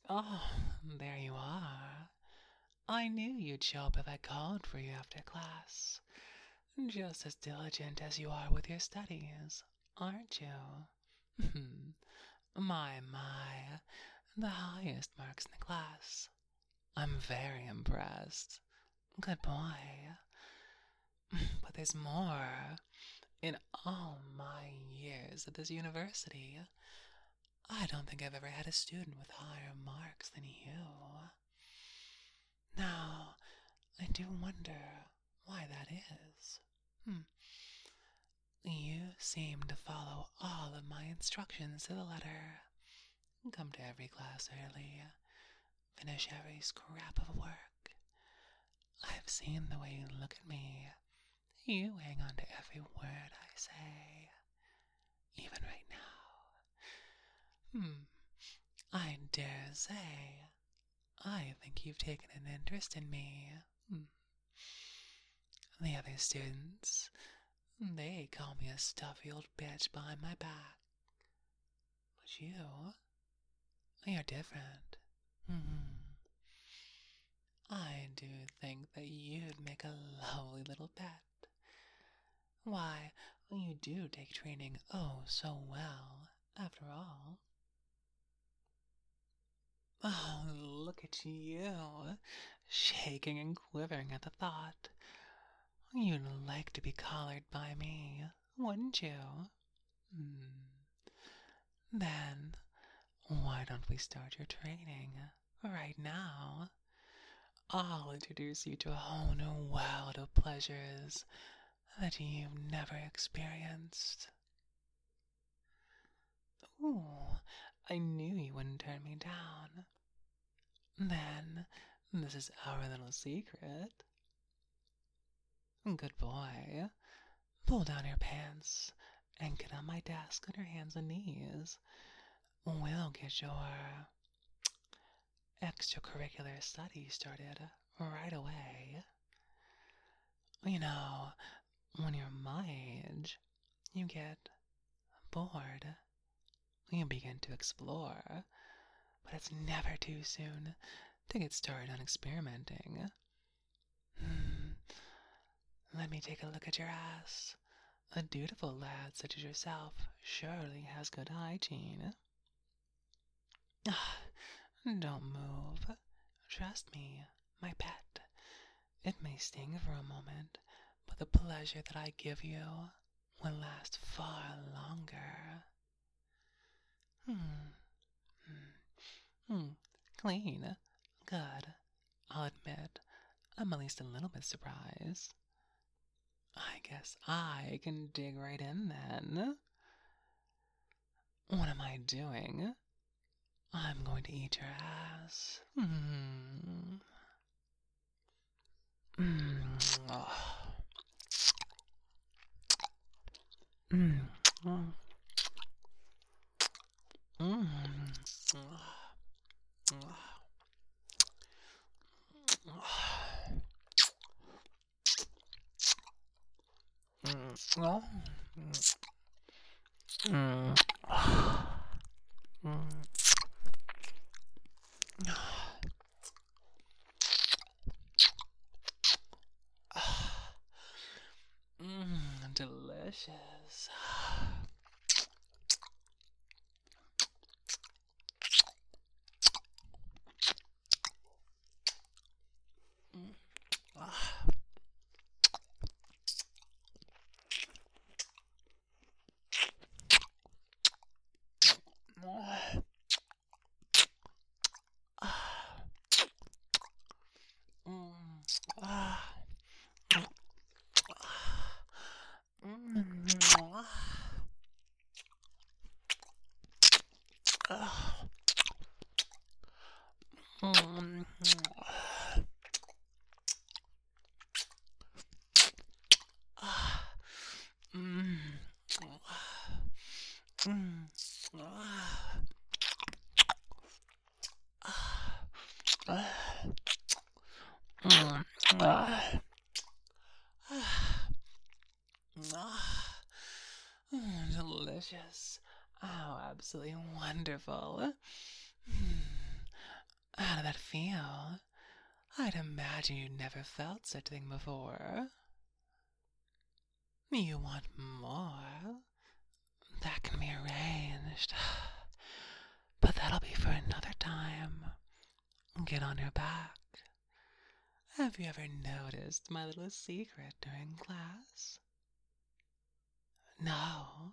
Oh, there you are. I knew you'd show up if I called for you after class. Just as diligent as you are with your studies, aren't you? My, the highest marks in the class. I'm very impressed. Good boy. But there's more. In all my years at this university, I don't think I've ever had a student with higher marks than you. Now, I do wonder why that is. You seem to follow all of my instructions to the letter. Come to every class early. Finish every scrap of work. I've seen the way you look at me. You hang on to every word I say. Even right now. I dare say, I think you've taken an interest in me. The other students, they call me a stuffy old bitch behind my back. But you're different. I do think that you'd make a lovely little pet. Why, you do take training oh so well, after all. Oh, look at you, shaking and quivering at the thought. You'd like to be collared by me, wouldn't you? Then, why don't we start your training right now? I'll introduce you to a whole new world of pleasures that you've never experienced. Ooh, I knew you wouldn't turn me down. Then, this is our little secret. Good boy. Pull down your pants and get on my desk on your hands and knees. We'll get your extracurricular studies started right away. You know, when you're my age, you get bored. You begin to explore, but it's never too soon to get started on experimenting. Let me take a look at your ass. A dutiful lad such as yourself surely has good hygiene. Don't move. Trust me, my pet. It may sting for a moment, but the pleasure that I give you will last far longer. Clean. Good. I'll admit, I'm at least a little bit surprised. I guess I can dig right in then. What am I doing? I'm going to eat your ass. Delicious. Delicious. Oh, absolutely wonderful. that feel? I'd imagine you'd never felt such a thing before. You want more? That can be arranged. But that'll be for another time. Get on your back. Have you ever noticed my little secret during class? No?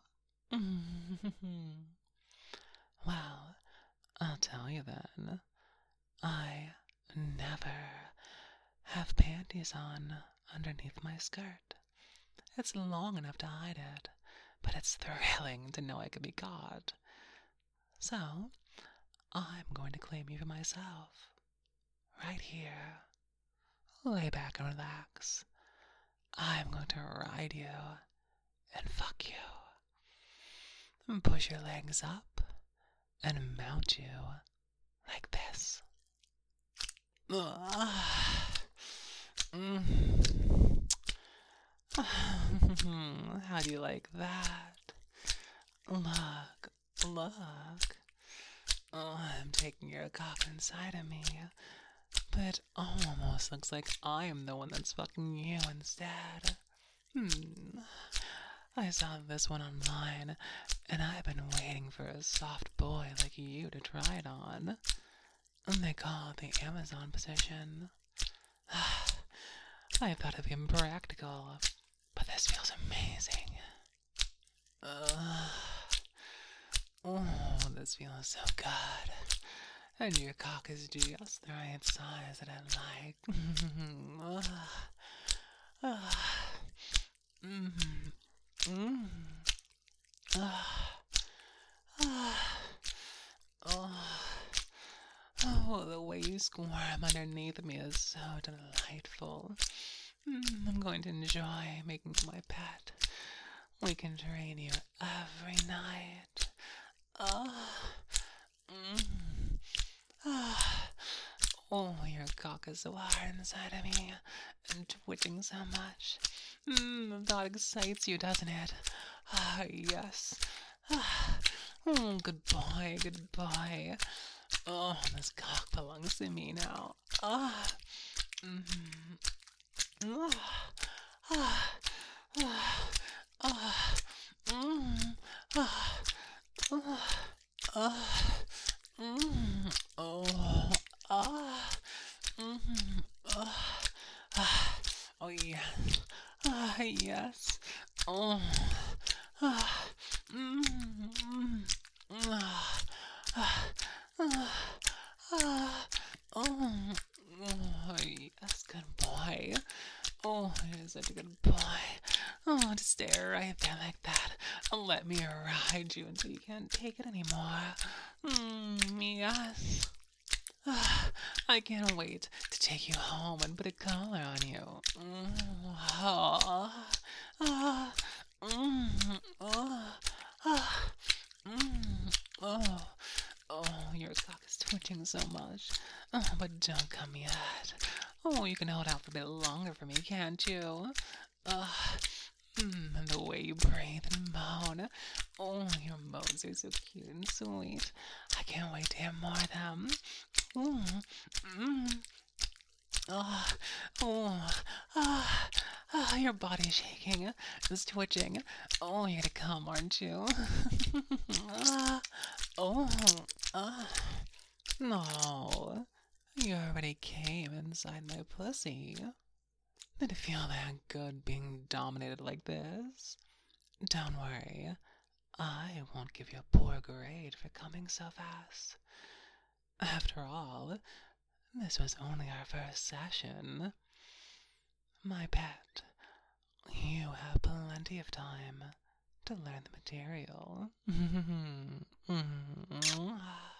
Well, I'll tell you then. I never have panties on underneath my skirt. It's long enough to hide it, but it's thrilling to know I could be caught. So, I'm going to claim you for myself. Right here. Lay back and relax. I'm going to ride you and fuck you. Push your legs up and mount you like this. How do you like that? Look. Oh, I'm taking your cock inside of me, but it almost looks like I'm the one that's fucking you instead. I saw this one online, and I've been waiting for a soft boy like you to try it on. And they call it the Amazon position. I thought it'd be impractical, but this feels amazing. Oh, this feels so good. And your cock is just the right size that I like. Oh, the way you squirm underneath me is so delightful. I'm going to enjoy making you my pet. We can train you every night. Oh, your cock is so hard inside of me and twitching so much. That excites you, doesn't it? Yes. Oh, good boy. Oh, this cock belongs to me now. Oh, yes. Yes. Oh. Yes, good boy. Oh, you're such a good boy. Oh, just stay right there like that. Let me ride you until you can't take it anymore. Yes. I can't wait to take you home and put a collar on you. Oh, your cock is twitching so much. Oh, but don't come yet. Oh, you can hold out for a bit longer for me, can't you? And the way you breathe and moan. Oh, your moans are so cute and sweet. I can't wait to hear more of them. Your body's shaking. It's twitching. Oh, you're gonna come, aren't you? No. You already came inside my pussy. Did it feel that good being dominated like this? Don't worry. I won't give you a poor grade for coming so fast. After all, this was only our first session. My pet, you have plenty of time to learn the material.